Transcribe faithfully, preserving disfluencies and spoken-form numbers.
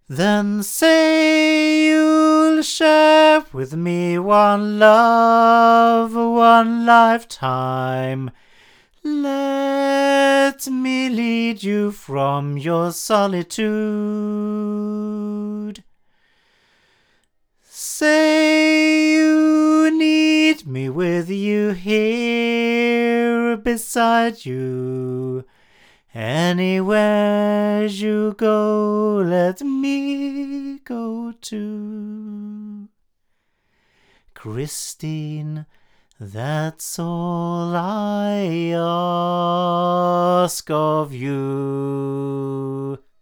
Then say you'll share with me one love, one lifetime. Let me lead you from your solitude. Say you need me with you here beside you. Anywhere you go, let me go too. Christine, that's all I ask of you.